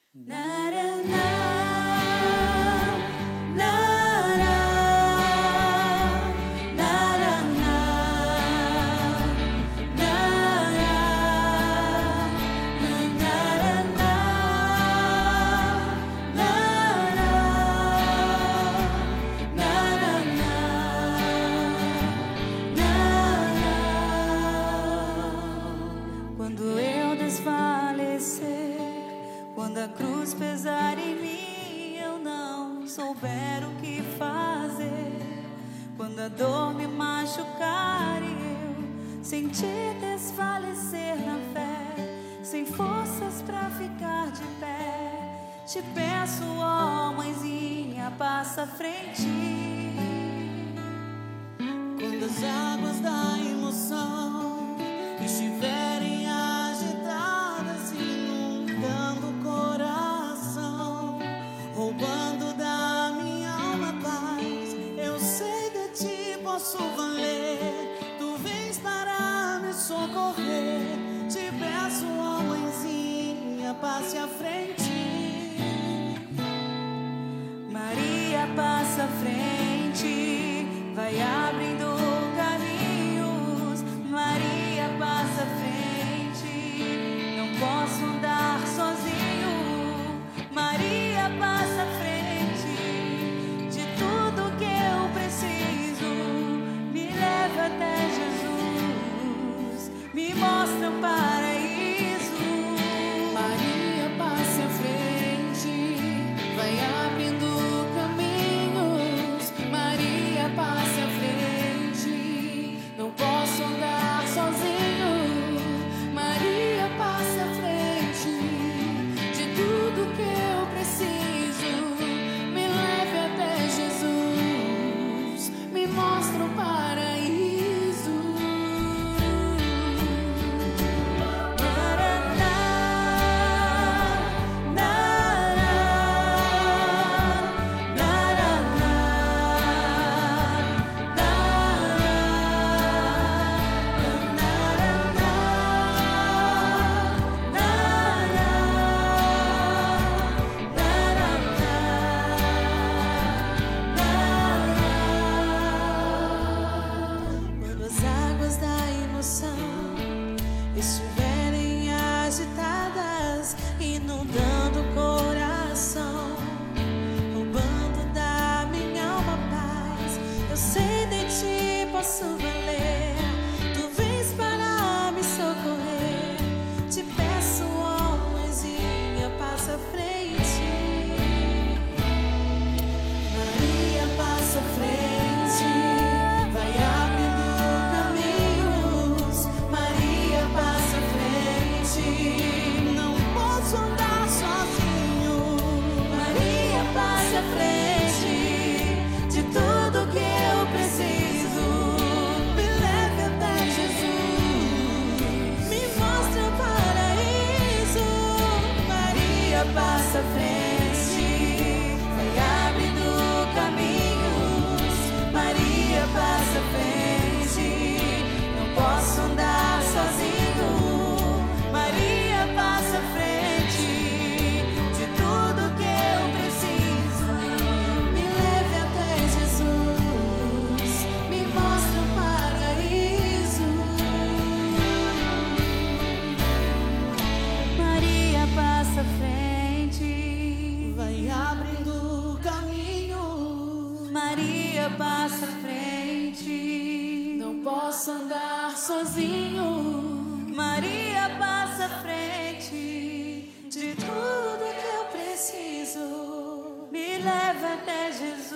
Quando eu desfalecer, quando a cruz pesar em mim, eu não souber o que fazer, quando a dor me machucar e eu sentir desfalecer na fé, sem forças pra ficar de pé, te peço, ó mãezinha, passa à frente. Quando as águas da emoção estiverem agitadas, inundando o coração, roubando da minha alma paz, eu sei de ti posso valer, tu vens para me socorrer, te peço, ó mãezinha, passe à frente. Maria, passa à frente, vai abrindo caminhos. Maria, passa à frente, não posso andar sozinho. Maria, passa à frente, de tudo que eu preciso, me leva até Jesus, me mostra o paraíso. Maria, passe à frente, vai abrindo caminhos. Maria, passe à frente, não posso andar sozinho. Maria, passe à frente, de tudo que eu preciso, me leve até Jesus, me mostra o paraíso. Estiverem agitadas, inundando o coração, roubando da minha alma paz, eu sei de ti posso valer, tu vens para me socorrer, te peço, ó mãezinha, passa à frente. Maria, passa à frente, vai abrindo caminhos. Maria, passa à frente, não posso andar sozinho. Maria, passa à frente, de tudo que eu preciso, me leve até Jesus, me mostra o paraíso. Maria, passa à frente, vai abrindo caminhos. Maria, passa à frente, não posso andar sozinho. Maria, passa à frente, de tudo que eu preciso, me leve até Jesus, me mostra o paraíso. Maria, passa à frente, Vai abrindo caminho. Maria, passa à frente, Não posso andar sozinho. Maria, passa à frente, de tudo que eu preciso, me leva até Jesus.